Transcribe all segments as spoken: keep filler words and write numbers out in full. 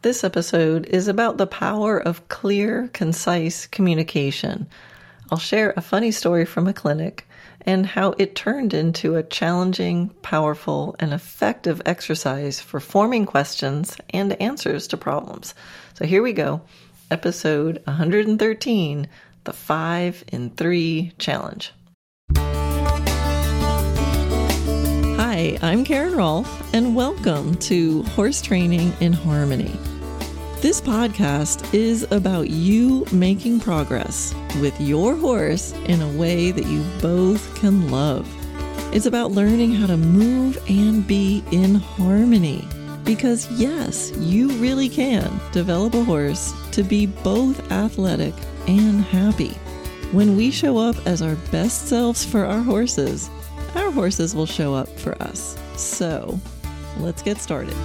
This episode is about the power of clear, concise communication. I'll share a funny story from a clinic and how it turned into a challenging, powerful, and effective exercise for forming questions and answers to problems. So here we go. Episode one hundred thirteen, the five in three challenge. Hi, I'm Karen Rolfe, and welcome to Horse Training in Harmony. This podcast is about you making progress with your horse in a way that you both can love. It's about learning how to move and be in harmony. Because yes, you really can develop a horse to be both athletic and happy. When we show up as our best selves for our horses, our horses will show up for us. So let's get started.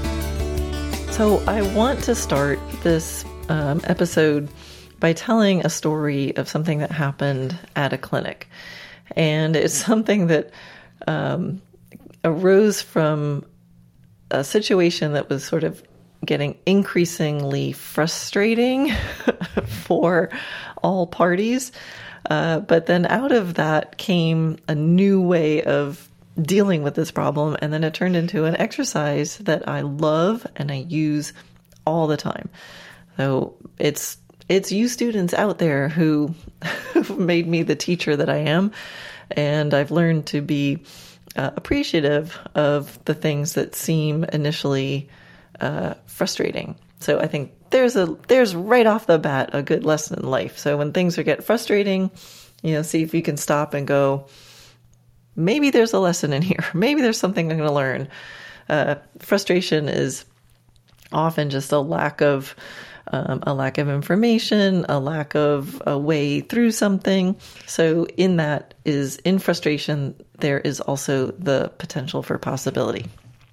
So I want to start this um, episode by telling a story of something that happened at a clinic. And it's something that um, arose from a situation that was sort of getting increasingly frustrating for all parties. Uh, but then out of that came a new way of dealing with this problem. And then it turned into an exercise that I love and I use all the time. So it's, it's you students out there who made me the teacher that I am. And I've learned to be uh, appreciative of the things that seem initially uh, frustrating. So I think there's a, there's right off the bat a good lesson in life. So when things are get frustrating, you know, see if you can stop and go, maybe there's a lesson in here. Maybe there's something I'm going to learn. Uh, frustration is often just a lack of, um, a lack of information, a lack of a way through something. So in that is, in frustration, there is also the potential for possibility.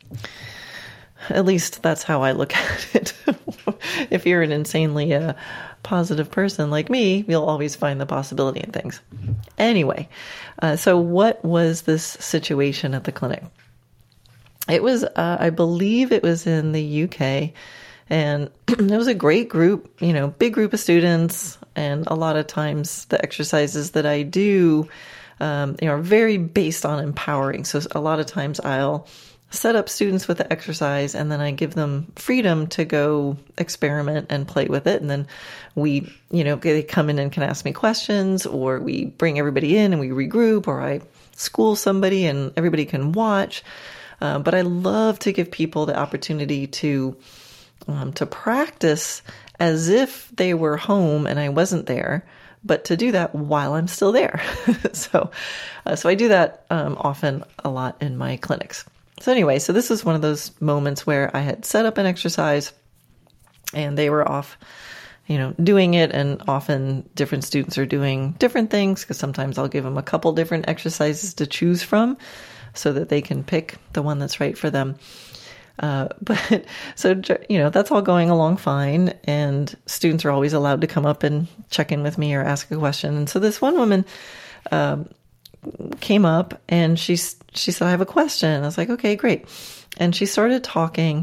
At least that's how I look at it. If you're an insanely uh, positive person like me, you'll always find the possibility in things. Anyway, uh, so what was this situation at the clinic? It was, uh, I believe it was in the U K, and it was a great group, you know, big group of students. And a lot of times the exercises that I do, um, you know, are very based on empowering. So a lot of times I'll set up students with the exercise and then I give them freedom to go experiment and play with it. And then we, you know, they come in and can ask me questions, or we bring everybody in and we regroup, or I school somebody and everybody can watch. Uh, but I love to give people the opportunity to, um, to practice as if they were home and I wasn't there, but to do that while I'm still there. so, uh, so I do that, um, often a lot in my clinics. So anyway, so this is one of those moments where I had set up an exercise and they were off, you know, doing it. And often different students are doing different things, because sometimes I'll give them a couple different exercises to choose from so that they can pick the one that's right for them. Uh, but so, you know, that's all going along fine. And students are always allowed to come up and check in with me or ask a question. And so this one woman, um, came up and she, she said, I have a question. I was like, okay, great. And she started talking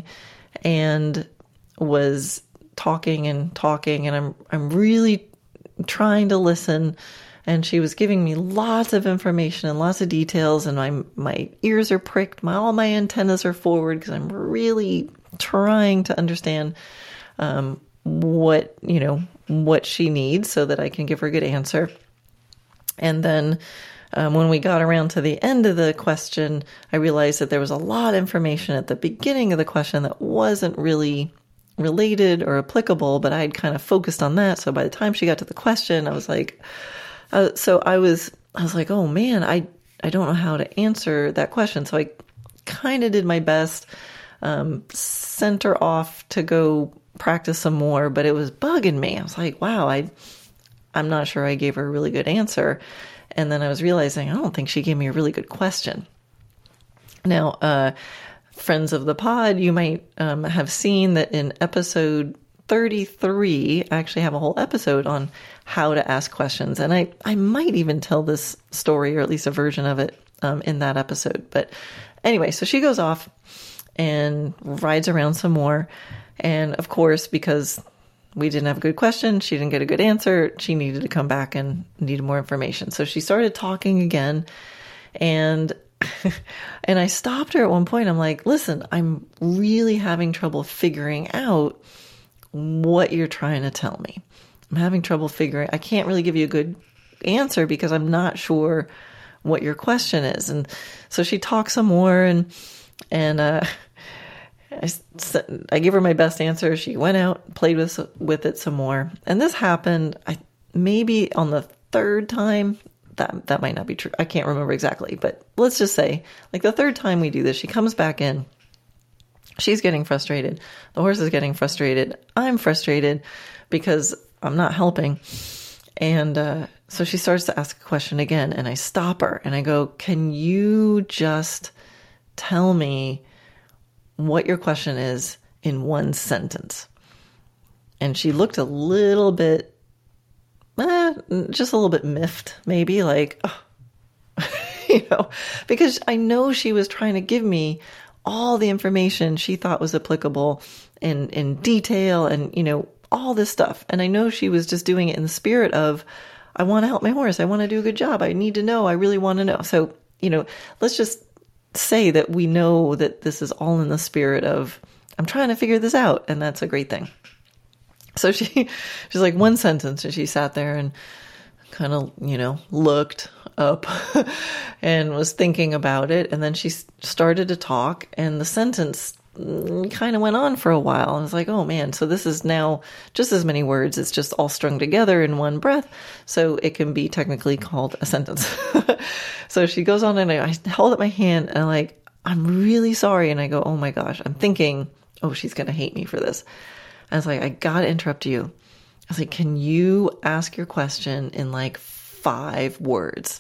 and was talking and talking, and I'm, I'm really trying to listen. And she was giving me lots of information and lots of details, and my, my ears are pricked. My, all my antennas are forward because I'm really trying to understand, um, what, you know, what she needs so that I can give her a good answer. And then, Um, when we got around to the end of the question, I realized that there was a lot of information at the beginning of the question that wasn't really related or applicable, but I had kind of focused on that. So by the time she got to the question, I was like, uh, so I was, I was like, oh man, I, I don't know how to answer that question. So I kind of did my best, um, sent her off to go practice some more, but it was bugging me. I was like, wow, I, I'm not sure I gave her a really good answer. And then I was realizing, I don't think she gave me a really good question. Now, uh, friends of the pod, you might um, have seen that in episode thirty-three, I actually have a whole episode on how to ask questions. And I, I might even tell this story, or at least a version of it, um, in that episode. But anyway, so she goes off and rides around some more. And of course, because we didn't have a good question, she didn't get a good answer, she needed to come back and needed more information. So she started talking again, and and I stopped her at one point. I'm like, listen, I'm really having trouble figuring out what you're trying to tell me. I'm having trouble figuring, I can't really give you a good answer because I'm not sure what your question is. And so she talked some more, and, and, uh, I, I gave her my best answer. She went out, played with, with it some more. And this happened, I, maybe on the third time. That, that might not be true. I can't remember exactly, but let's just say like the third time we do this, she comes back in. She's getting frustrated. The horse is getting frustrated. I'm frustrated because I'm not helping. And uh, so she starts to ask a question again, and I stop her and I go, can you just tell me what your question is in one sentence? And she looked a little bit, eh, just a little bit miffed, maybe like, oh. you know, because I know she was trying to give me all the information she thought was applicable in, in detail and, you know, all this stuff. And I know she was just doing it in the spirit of, I want to help my horse. I want to do a good job. I need to know. I really want to know. So, you know, let's just say that we know that this is all in the spirit of, I'm trying to figure this out. And that's a great thing. So she, she's like one sentence, and she sat there and kind of, you know, looked up and was thinking about it. And then she started to talk, and the sentence kind of went on for a while. I was like, oh man, so this is now just as many words. It's just all strung together in one breath. So it can be technically called a sentence. So she goes on, and I, I held up my hand, and I'm like, I'm really sorry. And I go, oh my gosh, I'm thinking, oh, she's going to hate me for this. I was like, I got to interrupt you. I was like, can you ask your question in like five words?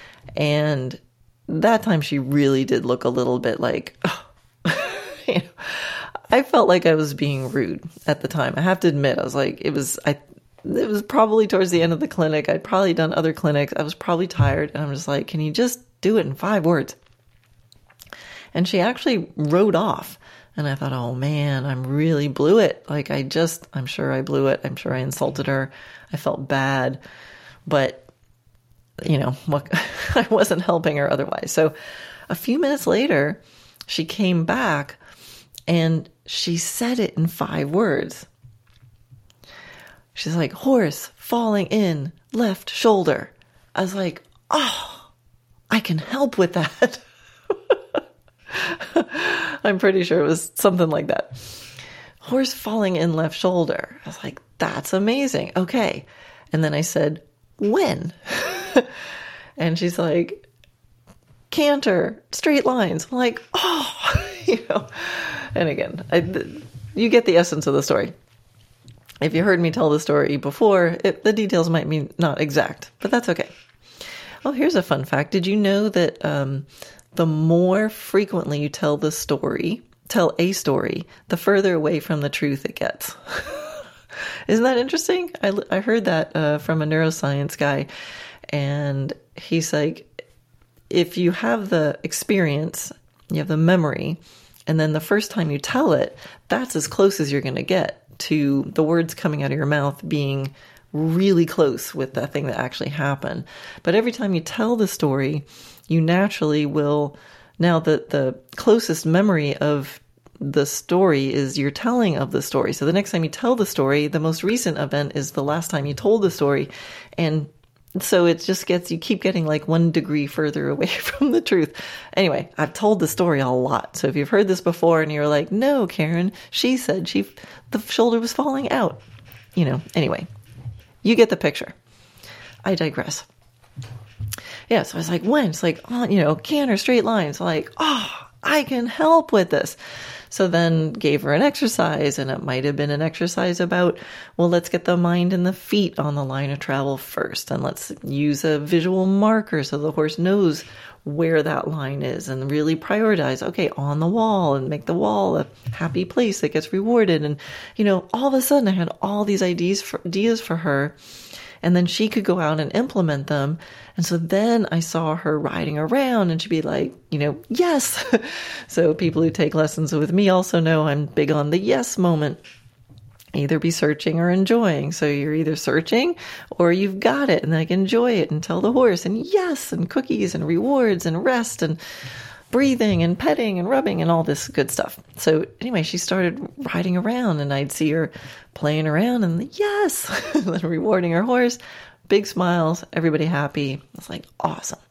And that time she really did look a little bit like, oh. You know, I felt like I was being rude at the time. I have to admit, I was like, it was, I, it was probably towards the end of the clinic. I'd probably done other clinics. I was probably tired. And I'm just like, can you just do it in five words? And she actually wrote off. And I thought, oh man, I'm really blew it. Like I just, I'm sure I blew it. I'm sure I insulted her. I felt bad, but you know, what, I wasn't helping her otherwise. So a few minutes later, she came back and she said it in five words. She's like, horse falling in left shoulder. I was like, oh, I can help with that. I'm pretty sure it was something like that. Horse falling in left shoulder. I was like, that's amazing. Okay. And then I said, when? And she's like, canter, straight lines. I'm like, oh, you know. And again, I, you get the essence of the story. If you heard me tell the story before, it, the details might be not exact, but that's okay. Oh, here's a fun fact. Did you know that um, the more frequently you tell the story, tell a story, the further away from the truth it gets? Isn't that interesting? I, I heard that uh, from a neuroscience guy, and he's like, if you have the experience, you have the memory, and then the first time you tell it, that's as close as you're going to get to the words coming out of your mouth being really close with the thing that actually happened. But every time you tell the story, you naturally will, now the, the closest memory of the story is your telling of the story. So the next time you tell the story, the most recent event is the last time you told the story. And so it just gets, you keep getting like one degree further away from the truth. Anyway, I've told the story a lot. So if you've heard this before and you're like, no, Karen, she said she, the shoulder was falling out, you know, anyway, you get the picture. I digress. Yeah. So I was like, when? It's like, oh, you know, canter, straight lines. Like, oh, I can help with this. So then gave her an exercise, and it might have been an exercise about, well, let's get the mind and the feet on the line of travel first. And let's use a visual marker so the horse knows where that line is, and really prioritize, okay, on the wall, and make the wall a happy place that gets rewarded. And, you know, all of a sudden I had all these ideas for, ideas for her. And then she could go out and implement them. And so then I saw her riding around and she'd be like, you know, yes. So people who take lessons with me also know I'm big on the yes moment. Either be searching or enjoying. So you're either searching or you've got it and like enjoy it and tell the horse and yes, and cookies and rewards and rest and breathing and petting and rubbing and all this good stuff. So anyway, she started riding around and I'd see her playing around and the yes, and then rewarding her horse, big smiles, everybody happy. It's like awesome.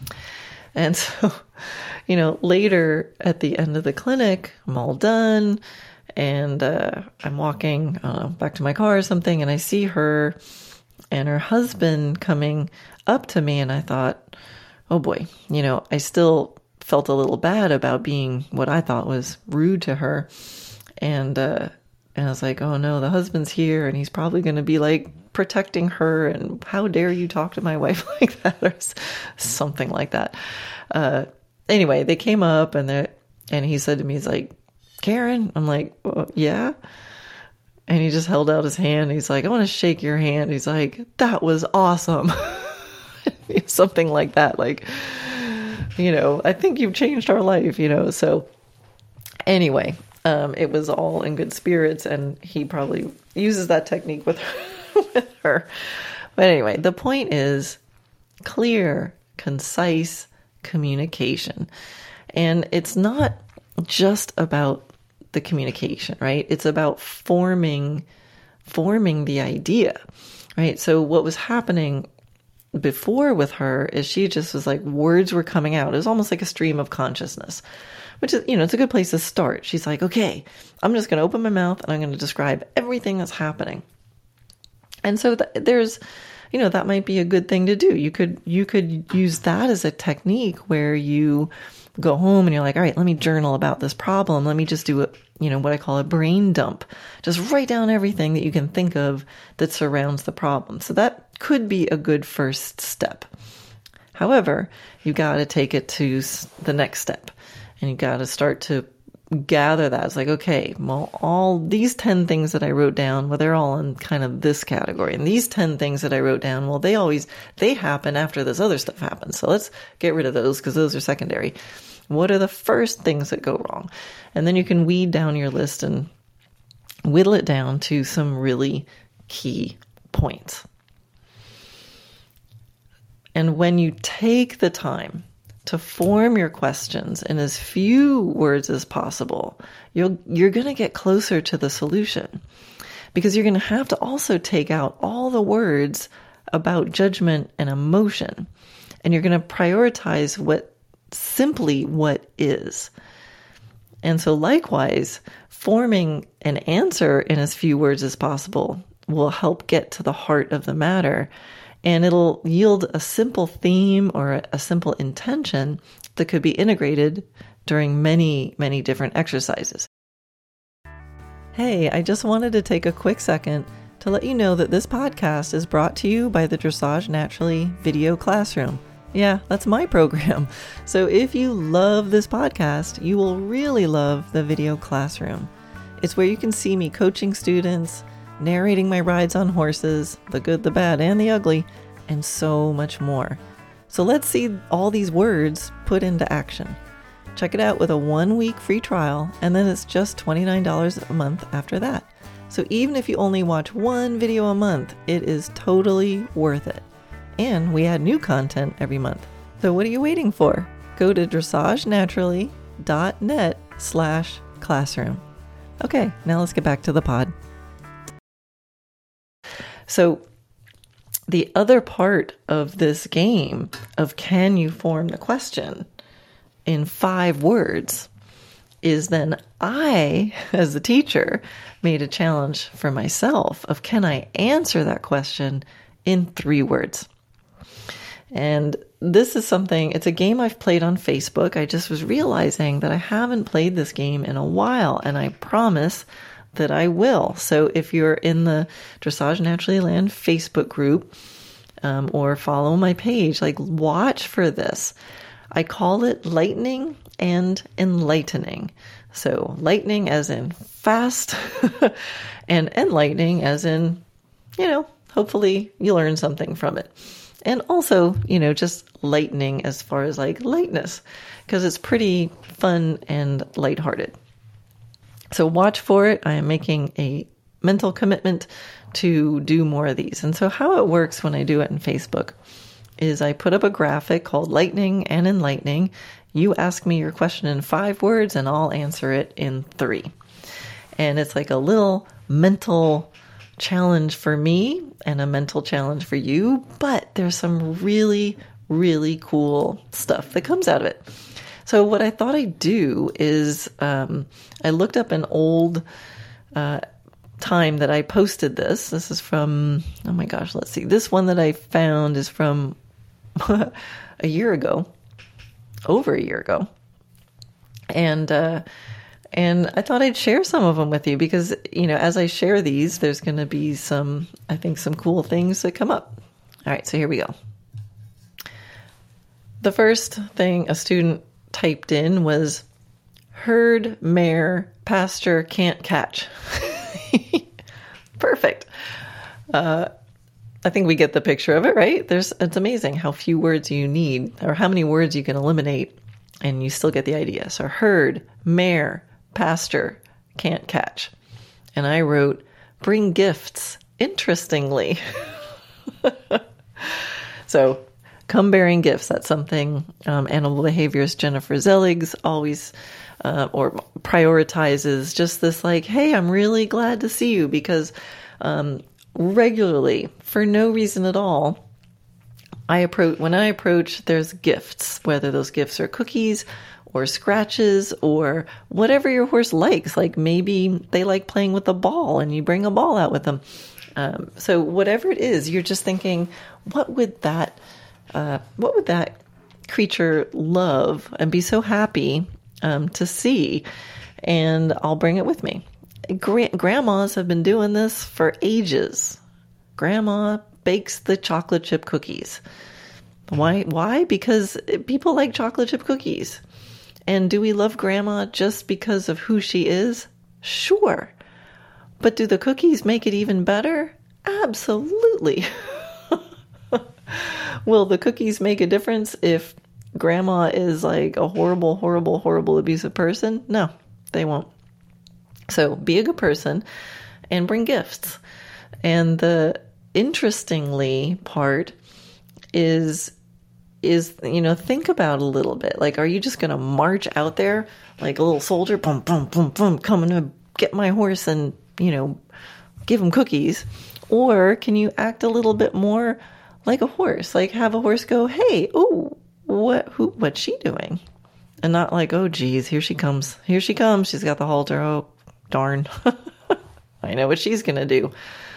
And so, you know, later at the end of the clinic, I'm all done. And uh, I'm walking uh, back to my car or something, and I see her and her husband coming up to me, and I thought, oh boy, you know, I still felt a little bad about being what I thought was rude to her. And, uh, and I was like, oh no, the husband's here, and he's probably going to be like protecting her, and how dare you talk to my wife like that, or something like that. Uh, anyway, they came up, and they and he said to me, he's like, Karen? I'm like, well, yeah. And he just held out his hand. He's like, I want to shake your hand. He's like, that was awesome. Something like that. Like, you know, I think you've changed our life, you know. So anyway, um, it was all in good spirits, and he probably uses that technique with her, with her. But anyway, the point is clear, concise communication. And it's not just about the communication, right? It's about forming, forming the idea, right? So what was happening before with her is she just was like, words were coming out. It was almost like a stream of consciousness, which is, you know, it's a good place to start. She's like, okay, I'm just going to open my mouth and I'm going to describe everything that's happening. And so th- there's, you know, that might be a good thing to do. You could, you could use that as a technique where you go home and you're like, all right, let me journal about this problem. Let me just do a, you know, what I call a brain dump. Just write down everything that you can think of that surrounds the problem. So that could be a good first step. However, you got to take it to the next step, and you got to start to gather that. It's like, okay, well, all these ten things that I wrote down, well, they're all in kind of this category. And these ten things that I wrote down, well, they always, they happen after this other stuff happens. So let's get rid of those because those are secondary. What are the first things that go wrong? And then you can weed down your list and whittle it down to some really key points. And when you take the time to form your questions in as few words as possible, you'll, you're going to get closer to the solution, because you're going to have to also take out all the words about judgment and emotion, and you're going to prioritize what simply what is. And so likewise, forming an answer in as few words as possible will help get to the heart of the matter. And it'll yield a simple theme or a simple intention that could be integrated during many, many different exercises. Hey, I just wanted to take a quick second to let you know that this podcast is brought to you by the Dressage Naturally Video Classroom. Yeah, that's my program. So if you love this podcast, you will really love the Video Classroom. It's where you can see me coaching students, narrating my rides on horses, the good, the bad, and the ugly, and so much more. So let's see all these words put into action. Check it out with a one-week free trial, and then it's just twenty-nine dollars a month after that. So even if you only watch one video a month, it is totally worth it. And we add new content every month. So what are you waiting for? Go to dressagenaturally.net slash classroom. Okay, now let's get back to the pod. So the other part of this game of can you form the question in five words is then I, as the teacher, made a challenge for myself of can I answer that question in three words? And this is something, it's a game I've played on Facebook. I just was realizing that I haven't played this game in a while, and I promise that I will. So if you're in the Dressage Naturally Land Facebook group, um, or follow my page, like watch for this. I call it lightning and enlightening. So lightning as in fast and enlightening as in, you know, hopefully you learn something from it. And also, you know, just lightening as far as like lightness, because it's pretty fun and lighthearted. So watch for it. I am making a mental commitment to do more of these. And so how it works when I do it in Facebook is I put up a graphic called Lightning and Enlightening. You ask me your question in five words and I'll answer it in three. And it's like a little mental challenge for me and a mental challenge for you, but there's some really, really cool stuff that comes out of it. So what I thought I'd do is um, I looked up an old uh, time that I posted this. This is from, oh my gosh, let's see. This one that I found is from a year ago, over a year ago. And uh, and I thought I'd share some of them with you because, you know, as I share these, there's going to be some, I think, some cool things that come up. All right, so here we go. The first thing a student typed in was herd, mare, pasture, can't catch. Perfect. Uh, I think we get the picture of it, right? There's, it's amazing how few words you need or how many words you can eliminate and you still get the idea. So herd, mare, pasture, can't catch. And I wrote, bring gifts, interestingly. So come bearing gifts. That's something um, animal behaviorist Jennifer Zellig's always uh, or prioritizes, just this like, hey, I'm really glad to see you, because um, regularly, for no reason at all, I approach when I approach, there's gifts, whether those gifts are cookies or scratches or whatever your horse likes. Like maybe they like playing with a ball and you bring a ball out with them. Um, so whatever it is, you're just thinking, what would that, uh, what would that creature love and be so happy um, to see? And I'll bring it with me. Gra- grandmas have been doing this for ages. Grandma bakes the chocolate chip cookies. Why? Why? Because people like chocolate chip cookies. And do we love grandma just because of who she is? Sure. But do the cookies make it even better? Absolutely. Will the cookies make a difference if grandma is like a horrible, horrible, horrible abusive person? No, they won't. So be a good person and bring gifts. And the interestingly part is is, you know, think about a little bit. Like, are you just going to march out there like a little soldier, boom, boom, boom, boom, coming to get my horse and, you know, give him cookies? Or can you act a little bit more like a horse? Like have a horse go, hey, oh, what, who, what's she doing? And not like, oh, geez, here she comes. Here she comes. She's got the halter. Oh, darn. I know what she's going to do.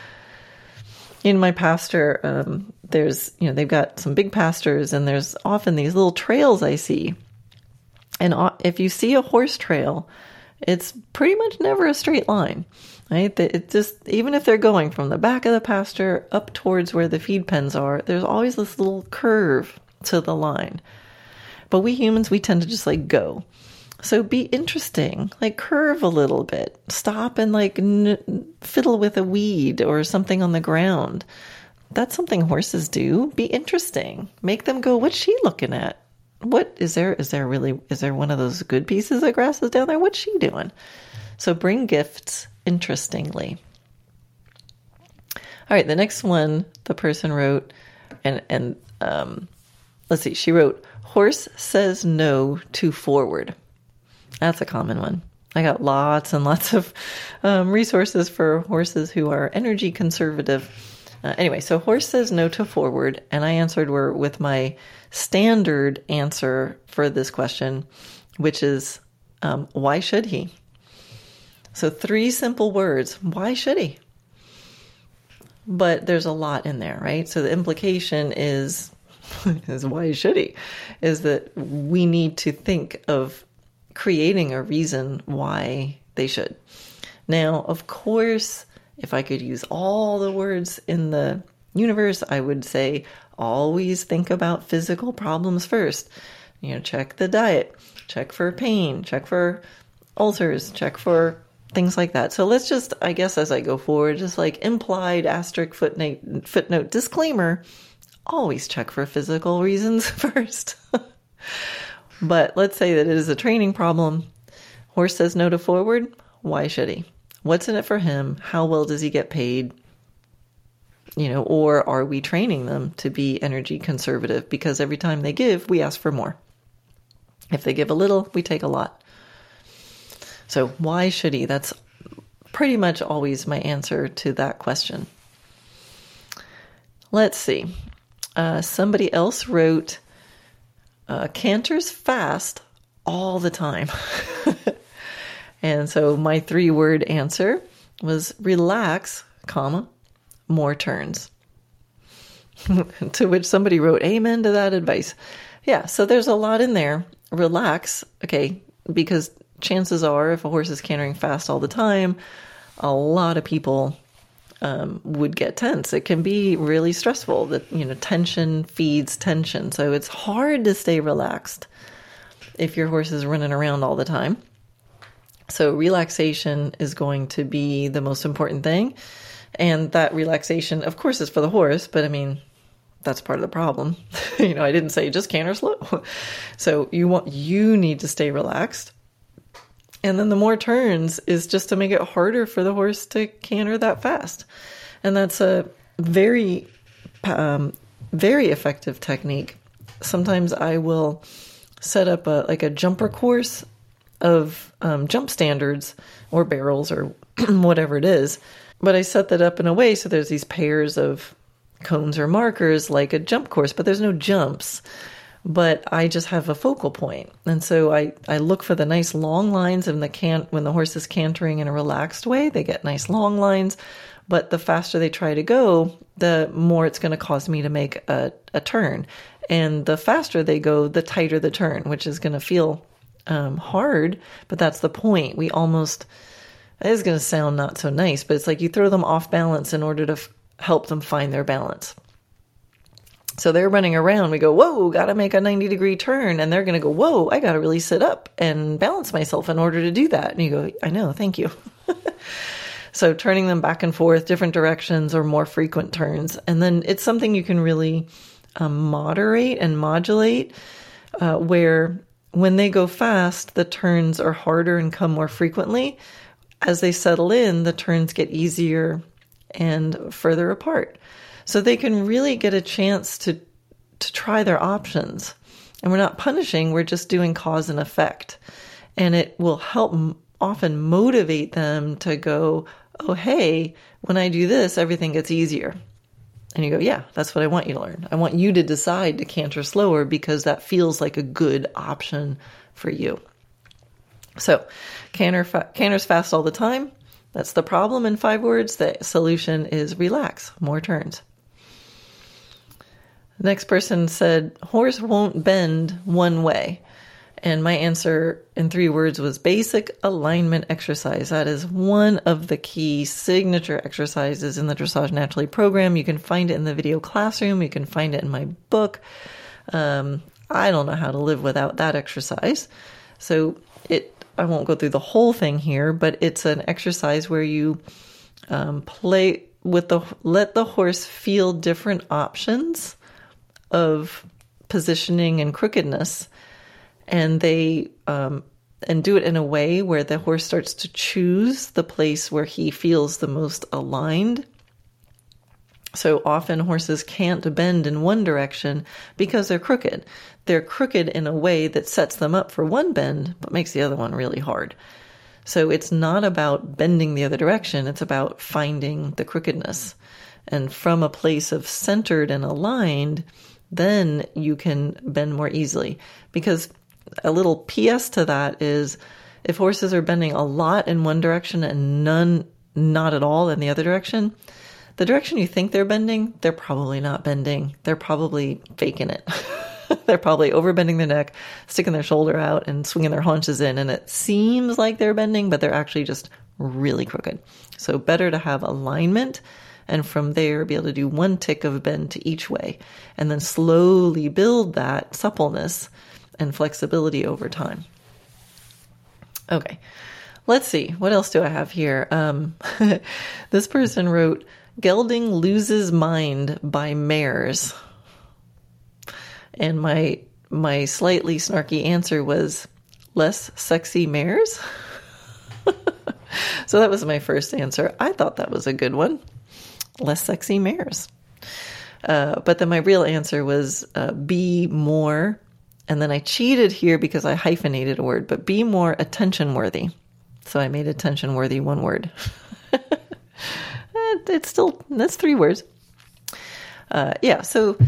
In my pasture, um, there's, you know, they've got some big pastures and there's often these little trails I see. And if you see a horse trail, it's pretty much never a straight line, right? It just, even if they're going from the back of the pasture up towards where the feed pens are, there's always this little curve to the line. But we humans, we tend to just like go. So be interesting, like curve a little bit, stop and like n- fiddle with a weed or something on the ground. That's something horses do. Be interesting. Make them go, what's she looking at? What is there? Is there really, is there one of those good pieces of grass is down there? What's she doing? So bring gifts interestingly. All right. The next one, the person wrote, and, and, um, let's see, she wrote, horse says no to forward. That's a common one. I got lots and lots of um, resources for horses who are energy conservative. Uh, anyway, so horse says no to forward, and I answered were with my standard answer for this question, which is, um, why should he? So three simple words. Why should he? But there's a lot in there, right? So the implication is, is why should he? Is that we need to think of creating a reason why they should. Now, of course, if I could use all the words in the universe, I would say always think about physical problems first. You know, check the diet, check for pain, check for ulcers, check for things like that. So let's just, I guess as I go forward, just like implied asterisk footnote, footnote disclaimer, always check for physical reasons first. But let's say that it is a training problem. Horse says no to forward. Why should he? What's in it for him? How well does he get paid? You know, or are we training them to be energy conservative? Because every time they give, we ask for more. If they give a little, we take a lot. So why should he? That's pretty much always my answer to that question. Let's see. Uh, somebody else wrote, uh, canters fast all the time. And so my three-word answer was relax, comma, more turns. To which somebody wrote, amen to that advice. Yeah, so there's a lot in there. Relax, okay, because chances are if a horse is cantering fast all the time, a lot of people um, would get tense. It can be really stressful. That, you know, tension feeds tension. So it's hard to stay relaxed if your horse is running around all the time. So relaxation is going to be the most important thing. And that relaxation, of course, is for the horse, but I mean, that's part of the problem. You know, I didn't say just canter slow. So you want, you need to stay relaxed. And then the more turns is just to make it harder for the horse to canter that fast. And that's a very, um, very effective technique. Sometimes I will set up a, like a jumper course of um, jump standards or barrels or whatever it is. But I set that up in a way so there's these pairs of cones or markers like a jump course, but there's no jumps. But I just have a focal point. And so I, I look for the nice long lines in the can when the horse is cantering in a relaxed way, they get nice long lines. But the faster they try to go, the more it's going to cause me to make a, a turn. And the faster they go, the tighter the turn, which is going to feel um, hard. But that's the point. We almost, it is going to sound not so nice, but it's like you throw them off balance in order to f- help them find their balance. So they're running around. We go, whoa, got to make a ninety degree turn. And they're going to go, whoa, I got to really sit up and balance myself in order to do that. And you go, I know, thank you. So turning them back and forth, different directions or more frequent turns. And then it's something you can really um, moderate and modulate uh, where when they go fast, the turns are harder and come more frequently. As they settle in, the turns get easier and further apart. So they can really get a chance to to try their options. And we're not punishing, we're just doing cause and effect. And it will help m- often motivate them to go, oh, hey, when I do this, everything gets easier. And you go, yeah, that's what I want you to learn. I want you to decide to canter slower because that feels like a good option for you. So canter fa- canters fast all the time. That's the problem in five words. The solution is relax, more turns. The next person said, horse won't bend one way. And my answer in three words was basic alignment exercise. That is one of the key signature exercises in the Dressage Naturally program. You can find it in the video classroom. You can find it in my book. Um, I don't know how to live without that exercise. So it, I won't go through the whole thing here, but it's an exercise where you um, play with the, let the horse feel different options of positioning and crookedness, and they um, and do it in a way where the horse starts to choose the place where he feels the most aligned. So often horses can't bend in one direction because they're crooked. They're crooked in a way that sets them up for one bend, but makes the other one really hard. So it's not about bending the other direction. It's about finding the crookedness. And from a place of centered and aligned, then you can bend more easily. Because a little P S to that is if horses are bending a lot in one direction and none, not at all in the other direction, the direction you think they're bending, they're probably not bending. They're probably faking it. They're probably overbending their neck, sticking their shoulder out and swinging their haunches in. And it seems like they're bending, but they're actually just really crooked. So better to have alignment. And from there, be able to do one tick of bend to each way, and then slowly build that suppleness and flexibility over time. Okay, let's see. What else do I have here? Um, this person wrote, Gelding loses mind by mares. And my my slightly snarky answer was, less sexy mares? So that was my first answer. I thought that was a good one. Less sexy mares. Uh, but then my real answer was uh, be more, and then I cheated here because I hyphenated a word, but be more attention worthy. So I made attention worthy one word. It's still, that's three words. Uh, yeah, so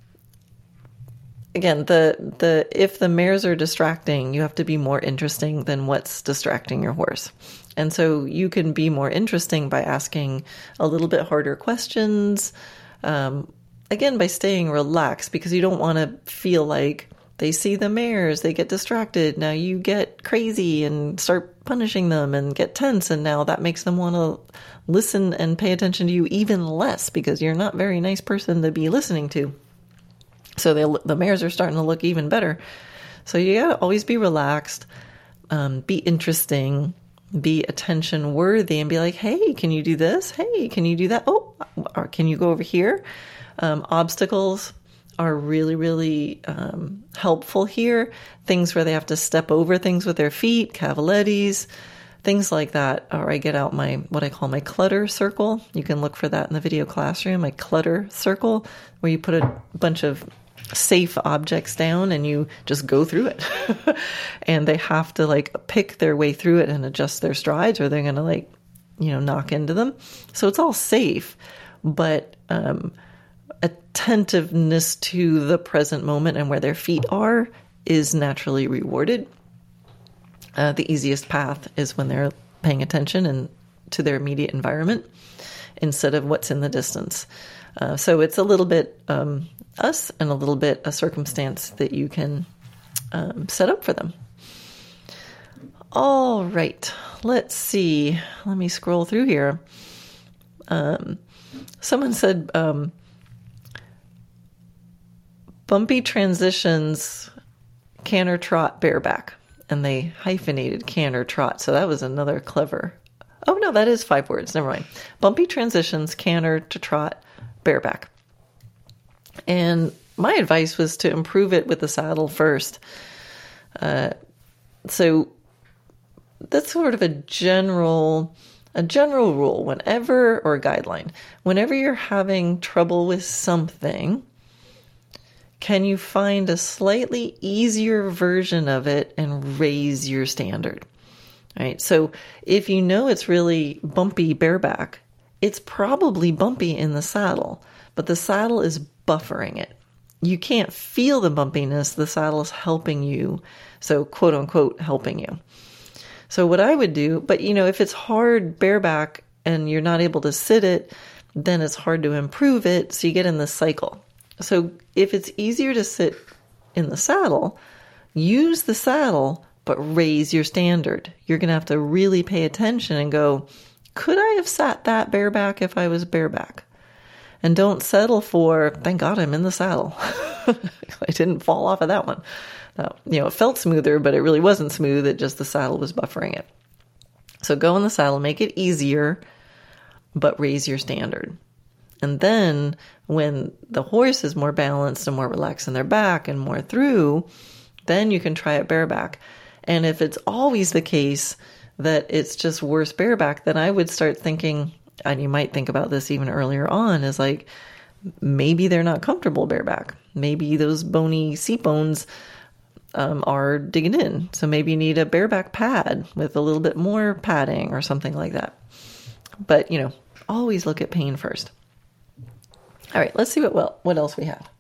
again, the the if the mares are distracting, you have to be more interesting than what's distracting your horse. And so you can be more interesting by asking a little bit harder questions, um, again, by staying relaxed, because you don't want to feel like they see the mares, they get distracted, now you get crazy and start punishing them and get tense, and now that makes them want to listen and pay attention to you even less because you're not a very nice person to be listening to. So they, the mares are starting to look even better. So you got to always be relaxed, um, be interesting, be attention worthy, and be like, hey, can you do this? Hey, can you do that? Oh, or can you go over here? Um, obstacles are really, really um, helpful here. Things where they have to step over things with their feet, cavalettis, things like that. Or I get out my, what I call my clutter circle. You can look for that in the video classroom, my clutter circle, where you put a bunch of safe objects down and you just go through it. And they have to like pick their way through it and adjust their strides, or they're going to like, you know, knock into them. So it's all safe, but, um, attentiveness to the present moment and where their feet are is naturally rewarded. Uh, the easiest path is when they're paying attention and to their immediate environment instead of what's in the distance. Uh, so it's a little bit um, us and a little bit a circumstance that you can um, set up for them. All right, let's see. Let me scroll through here. Um, someone said, um, bumpy transitions, canter, trot, bareback. And they hyphenated canter, trot. So that was another clever. Oh, no, that is five words. Never mind. Bumpy transitions, canter to trot, bareback. And my advice was to improve it with the saddle first. Uh, so that's sort of a general, a general rule whenever, or a guideline. Whenever you're having trouble with something, can you find a slightly easier version of it and raise your standard? Right. So if you know it's really bumpy bareback, it's probably bumpy in the saddle, but the saddle is buffering it. You can't feel the bumpiness. The saddle is helping you. So quote unquote, helping you. So what I would do, but you know, if it's hard bareback and you're not able to sit it, then it's hard to improve it. So you get in this cycle. So if it's easier to sit in the saddle, use the saddle, but raise your standard. You're going to have to really pay attention and go, could I have sat that bareback if I was bareback? And don't settle for, thank God I'm in the saddle. I didn't fall off of that one. Now, you know, it felt smoother, but it really wasn't smooth. It just, the saddle was buffering it. So go in the saddle, make it easier, but raise your standard. And then when the horse is more balanced and more relaxed in their back and more through, then you can try it bareback. And if it's always the case that it's just worse bareback, then I would start thinking, and you might think about this even earlier on, is like, maybe they're not comfortable bareback. Maybe those bony seat bones um, are digging in. So maybe you need a bareback pad with a little bit more padding or something like that. But, you know, always look at pain first. All right, let's see what well, what else we have.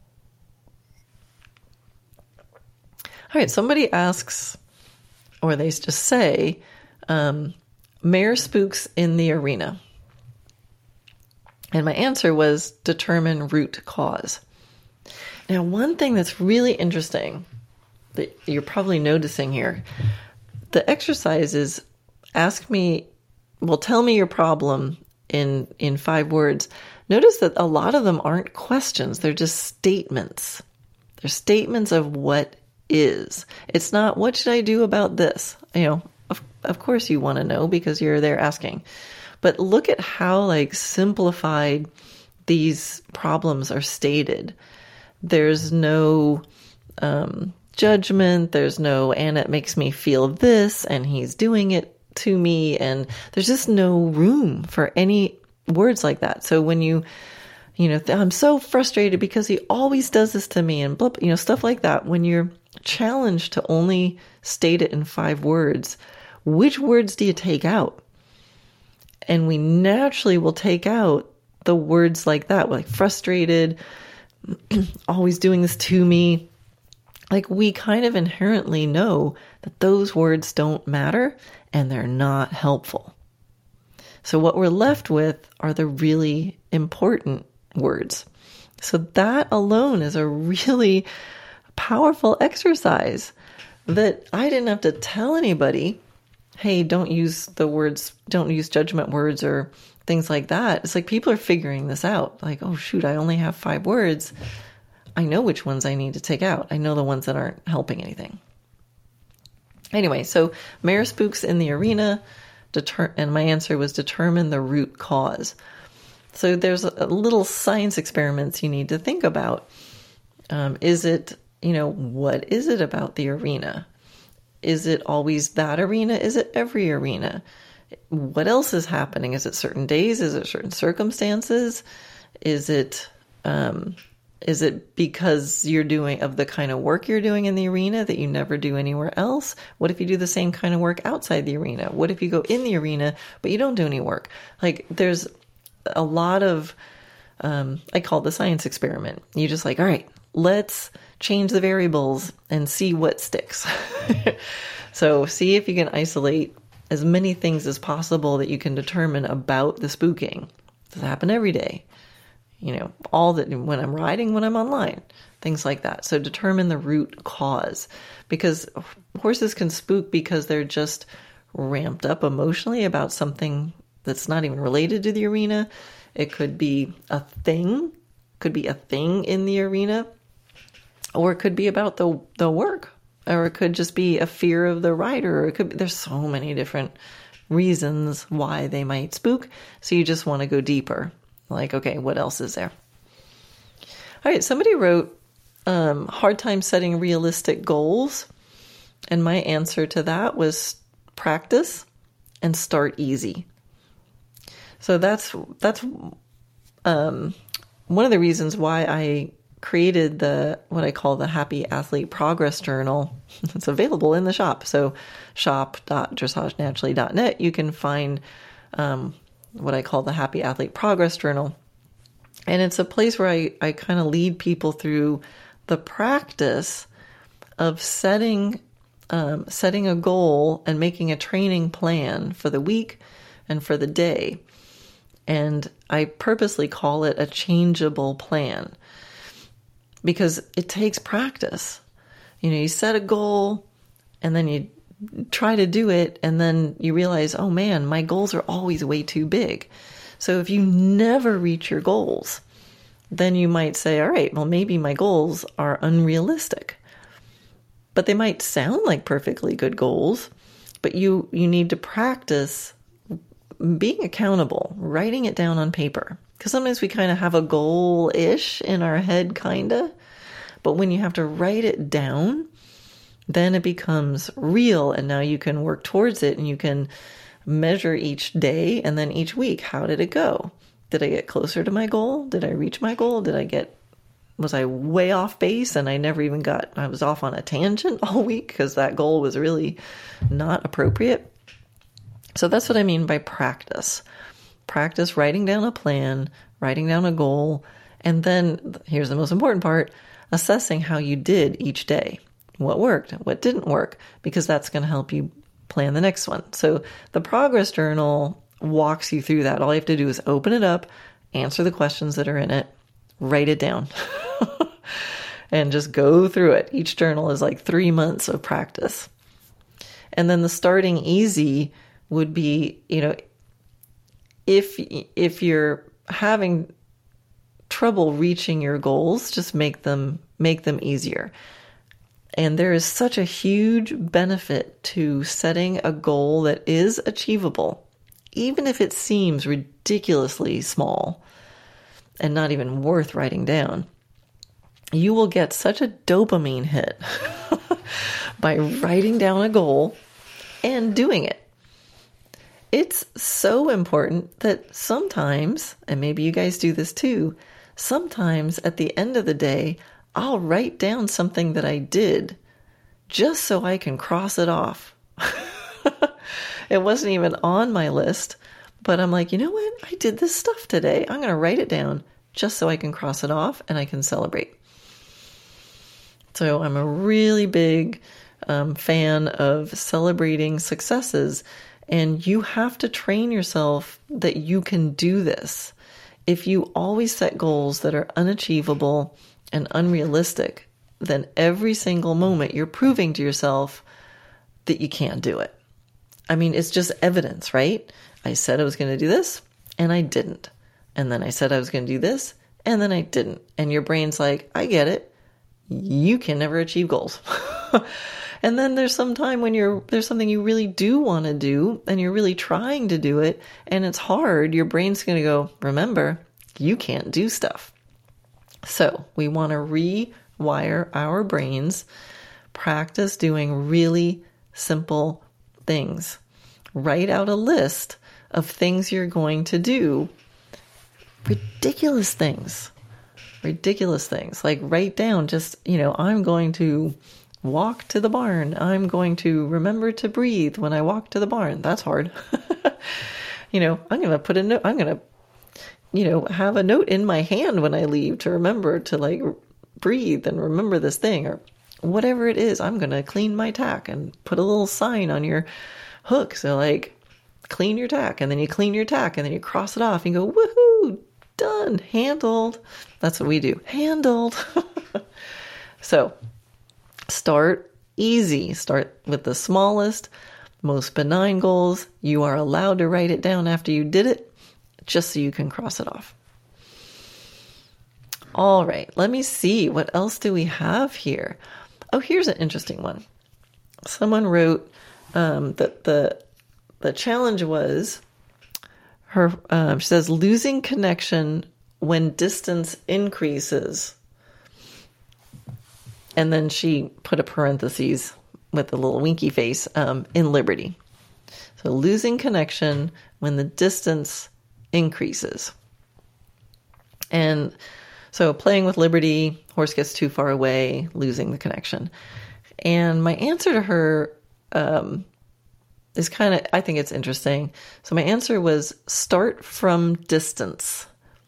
All right, somebody asks, or they just say, um, mare spooks in the arena. And my answer was determine root cause. Now, one thing that's really interesting that you're probably noticing here, the exercise is ask me, well, tell me your problem in, in five words. Notice that a lot of them aren't questions. They're just statements. They're statements of what is. It's not, what should I do about this? You know, of course you want to know because you're there asking. But look at how like simplified these problems are stated. There's no um, judgment. There's no, and it makes me feel this, and he's doing it to me. And there's just no room for any words like that. So when you, you know, I'm so frustrated because he always does this to me, and blah, you know, stuff like that. When you're challenged to only state it in five words, which words do you take out? And we naturally will take out the words like that, like frustrated, always doing this to me. Like we kind of inherently know that those words don't matter and they're not helpful. So what we're left with are the really important words. So that alone is a really powerful exercise that I didn't have to tell anybody, hey, don't use the words, don't use judgment words or things like that. It's like people are figuring this out. Like, oh, shoot, I only have five words. I know which ones I need to take out. I know the ones that aren't helping anything. Anyway, so Mayor Spooks in the arena, deter- and my answer was determine the root cause. So there's a, a little science experiments you need to think about. Um, is it, you know, what is it about the arena? Is it always that arena? Is it every arena? What else is happening? Is it certain days? Is it certain circumstances? Is it um, is it because you're doing of the kind of work you're doing in the arena that you never do anywhere else? What if you do the same kind of work outside the arena? What if you go in the arena but you don't do any work? Like there's a lot of um, I call it the science experiment. You just like, all right, let's change the variables and see what sticks. So see if you can isolate as many things as possible that you can determine about the spooking. Does it happen every day? You know, all that when I'm riding, when I'm online, things like that. So determine the root cause, because horses can spook because they're just ramped up emotionally about something that's not even related to the arena. It could be a thing, could be a thing in the arena, or it could be about the the work. Or it could just be a fear of the rider. Or it could be, there's so many different reasons why they might spook. So you just want to go deeper. Like, okay, what else is there? All right, somebody wrote, um, hard time setting realistic goals. And my answer to that was practice and start easy. So that's, that's um, one of the reasons why I created the what I call the Happy Athlete Progress Journal. It's available in the shop. So shop dot dressage naturally dot net. You can find um, what I call the Happy Athlete Progress Journal. And it's a place where I, I kind of lead people through the practice of setting um, setting a goal and making a training plan for the week and for the day. And I purposely call it a changeable plan, because it takes practice. You know, you set a goal and then you try to do it and then you realize, oh man, my goals are always way too big. So if you never reach your goals, then you might say, all right, well, maybe my goals are unrealistic. But they might sound like perfectly good goals, but you, you need to practice being accountable, writing it down on paper. Because sometimes we kind of have a goal-ish in our head, kind of. But when you have to write it down, then it becomes real. And now you can work towards it and you can measure each day and then each week. How did it go? Did I get closer to my goal? Did I reach my goal? Did I get, was I way off base and I never even got, I was off on a tangent all week because that goal was really not appropriate? So that's what I mean by practice. Practice writing down a plan, writing down a goal, and then, here's the most important part, assessing how you did each day. What worked, what didn't work, because that's going to help you plan the next one. So the progress journal walks you through that. All you have to do is open it up, answer the questions that are in it, write it down, and just go through it. Each journal is like three months of practice. And then the starting easy would be, you know, If if you're having trouble reaching your goals, just make them make them easier. And there is such a huge benefit to setting a goal that is achievable, even if it seems ridiculously small and not even worth writing down. You will get such a dopamine hit by writing down a goal and doing it. It's so important that sometimes, and maybe you guys do this too, sometimes at the end of the day, I'll write down something that I did just so I can cross it off. It wasn't even on my list, but I'm like, you know what? I did this stuff today. I'm going to write it down just so I can cross it off and I can celebrate. So I'm a really big um, fan of celebrating successes, and you have to train yourself that you can do this. If you always set goals that are unachievable and unrealistic, then every single moment you're proving to yourself that you can't do it. I mean, it's just evidence, right? I said I was going to do this and I didn't. And then I said I was going to do this and then I didn't. And your brain's like, I get it. You can never achieve goals. And then there's some time when you're, there's something you really do want to do and you're really trying to do it and it's hard. Your brain's going to go, remember, you can't do stuff. So we want to rewire our brains, practice doing really simple things. Write out a list of things you're going to do. Ridiculous things. Ridiculous things. Like write down just, you know, I'm going to walk to the barn. I'm going to remember to breathe when I walk to the barn. That's hard. You know, I'm going to put a note. I'm going to, you know, have a note in my hand when I leave to remember to like breathe and remember this thing or whatever it is. I'm going to clean my tack and put a little sign on your hook. So like clean your tack, and then you clean your tack and then you cross it off and you go, woohoo, done, handled. That's what we do. Handled. So start easy. Start with the smallest, most benign goals. You are allowed to write it down after you did it, just so you can cross it off. All right, let me see. What else do we have here? Oh, here's an interesting one. Someone wrote um, that the the challenge was her. Um, she says losing connection when distance increases, and then she put a parentheses with a little winky face um, in Liberty. So losing connection when the distance increases. And so playing with Liberty, horse gets too far away, losing the connection. And my answer to her um, is kind of, I think it's interesting. So my answer was start from distance.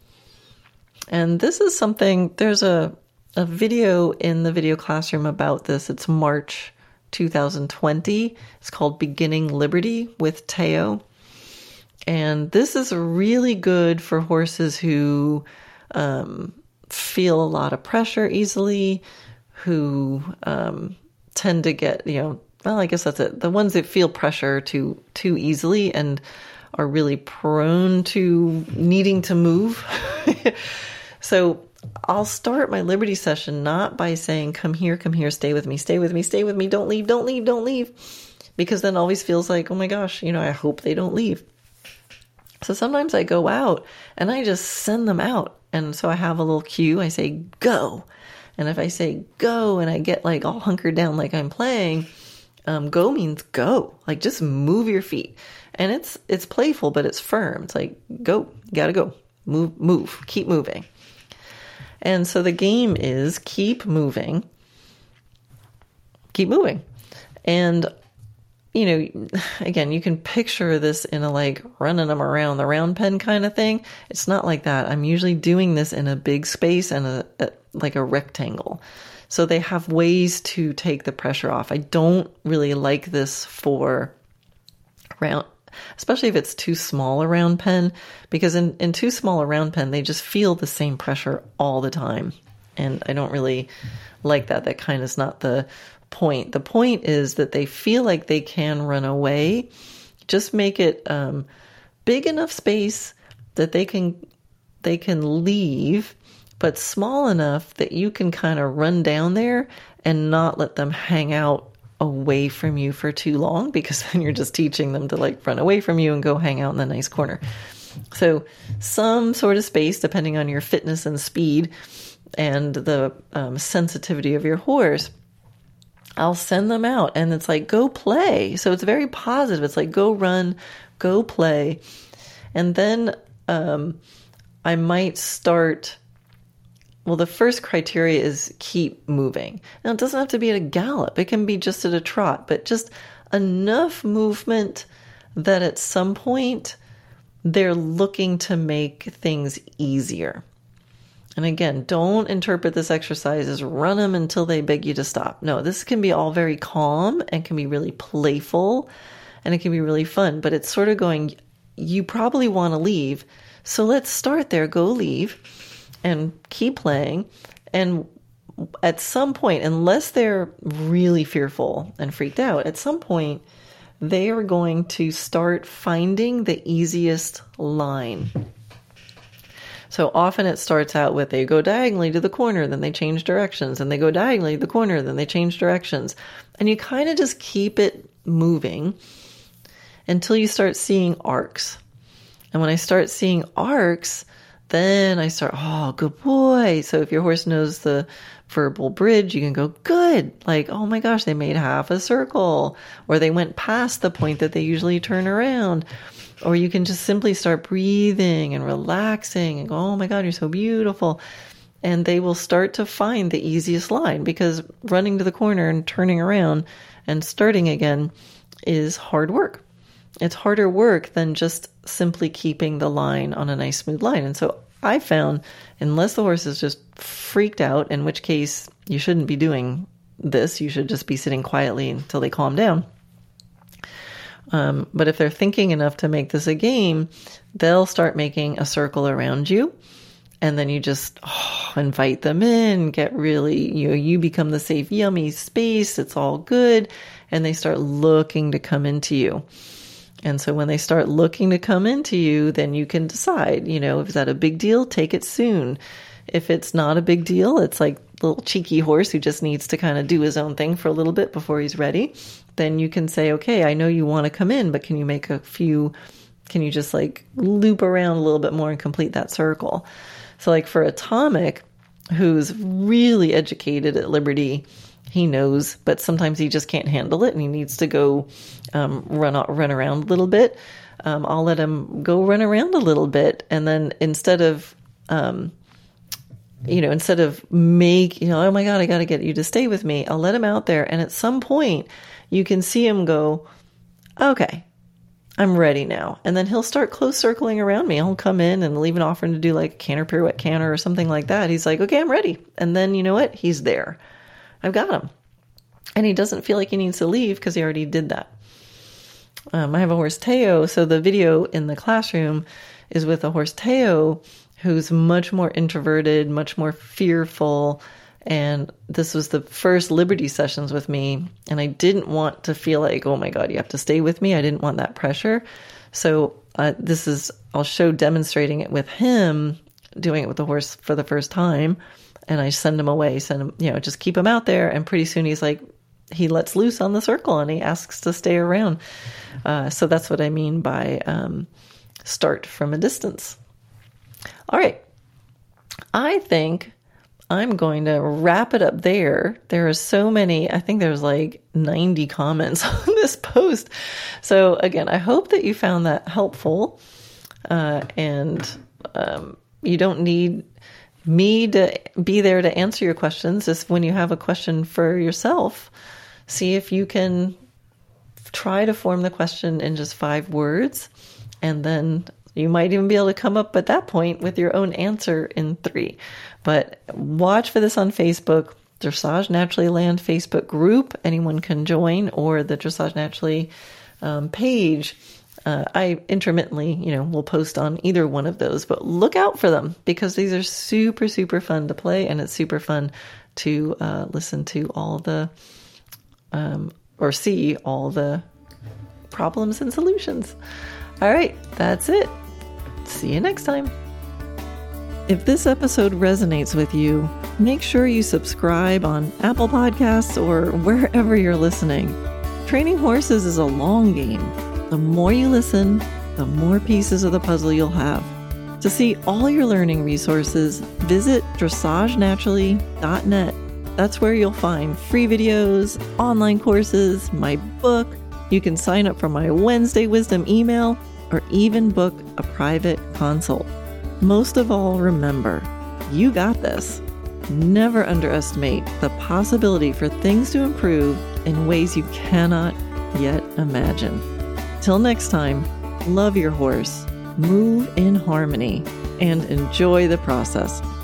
And this is something, there's a, a video in the video classroom about this. It's March two thousand twenty. It's called Beginning Liberty with Teo. And this is really good for horses who um, feel a lot of pressure easily, who um, tend to get, you know, well, I guess that's it. The ones that feel pressure too too easily and are really prone to needing to move. So I'll start my Liberty session not by saying, come here, come here, stay with me, stay with me, stay with me, don't leave, don't leave, don't leave. Because then it always feels like, oh my gosh, you know, I hope they don't leave. So sometimes I go out and I just send them out. And so I have a little cue. I say, go. And if I say go and I get like all hunkered down like I'm playing, um, go means go. Like just move your feet. And it's it's playful, but it's firm. It's like, go, you gotta go. Move, move, keep moving. And so the game is keep moving, keep moving. And, you know, again, you can picture this in a like running them around the round pen kind of thing. It's not like that. I'm usually doing this in a big space and a, a like a rectangle. So they have ways to take the pressure off. I don't really like this for round, especially if it's too small a round pen, because in, in too small a round pen, they just feel the same pressure all the time. And I don't really like that. That kind of is not the point. The point is that they feel like they can run away. Just make it um, big enough space that they can they can leave but small enough that you can kind of run down there and not let them hang out away from you for too long, because then you're just teaching them to like run away from you and go hang out in the nice corner. So some sort of space, depending on your fitness and speed and the um, sensitivity of your horse, I'll send them out and it's like, go play. So it's very positive. It's like, go run, go play. And then um, I might start, well, the first criteria is keep moving. Now, it doesn't have to be at a gallop. It can be just at a trot, but just enough movement that at some point they're looking to make things easier. And again, don't interpret this exercise as run them until they beg you to stop. No, this can be all very calm and can be really playful and it can be really fun, but it's sort of going, you probably want to leave. So let's start there, go leave and keep playing. And at some point, unless they're really fearful and freaked out, at some point, they are going to start finding the easiest line. So often it starts out with they go diagonally to the corner, then they change directions, and they go diagonally to the corner, then they change directions. And you kind of just keep it moving until you start seeing arcs. And when I start seeing arcs, then I start, oh, good boy. So if your horse knows the verbal bridge, you can go, good. Like, oh my gosh, they made half a circle. Or they went past the point that they usually turn around. Or you can just simply start breathing and relaxing and go, oh my God, you're so beautiful. And they will start to find the easiest line, because running to the corner and turning around and starting again is hard work. It's harder work than just simply keeping the line on a nice smooth line. And so I found, unless the horse is just freaked out, in which case you shouldn't be doing this, you should just be sitting quietly until they calm down. Um, but if they're thinking enough to make this a game, they'll start making a circle around you. And then you just oh, invite them in, get really, you know, you become the safe, yummy space. It's all good. And they start looking to come into you. And so when they start looking to come into you, then you can decide, you know, if that a big deal, take it soon. If it's not a big deal, it's like a little cheeky horse who just needs to kind of do his own thing for a little bit before he's ready. Then you can say, okay, I know you want to come in, but can you make a few, can you just like loop around a little bit more and complete that circle? So like for Atomic, who's really educated at Liberty, he knows, but sometimes he just can't handle it and he needs to go um, run run around a little bit. Um, I'll let him go run around a little bit. And then instead of, um, you know, instead of make, you know, oh my God, I got to get you to stay with me, I'll let him out there. And at some point you can see him go, okay, I'm ready now. And then he'll start close circling around me. He'll come in and leave an offering to do like a canter, pirouette, canter or something like that. He's like, okay, I'm ready. And then you know what? He's there. I've got him. And he doesn't feel like he needs to leave because he already did that. Um, I have a horse, Teo. So the video in the classroom is with a horse, Teo, who's much more introverted, much more fearful. And this was the first Liberty sessions with me. And I didn't want to feel like, oh my God, you have to stay with me. I didn't want that pressure. So uh, this is, I'll show demonstrating it with him, doing it with the horse for the first time. And I send him away, send him, you know, just keep him out there. And pretty soon he's like, he lets loose on the circle and he asks to stay around. Uh, so that's what I mean by um, start from a distance. All right. I think I'm going to wrap it up there. There are so many, I think there's like ninety comments on this post. So again, I hope that you found that helpful. Uh, and um, you don't need me to be there to answer your questions. Just when you have a question for yourself, see if you can try to form the question in just five words. And then you might even be able to come up at that point with your own answer in three. But watch for this on Facebook, Dressage Naturally Land Facebook group. Anyone can join, or the Dressage Naturally um, page. Uh, I intermittently, you know, will post on either one of those, but look out for them because these are super, super fun to play, and it's super fun to uh, listen to all the, um, or see all the problems and solutions. All right, that's it. See you next time. If this episode resonates with you, make sure you subscribe on Apple Podcasts or wherever you're listening. Training horses is a long game. The more you listen, the more pieces of the puzzle you'll have. To see all your learning resources, visit dressage naturally dot net. That's where you'll find free videos, online courses, my book. You can sign up for my Wednesday Wisdom email or even book a private consult. Most of all, remember, you got this. Never underestimate the possibility for things to improve in ways you cannot yet imagine. Till next time, love your horse, move in harmony, and enjoy the process.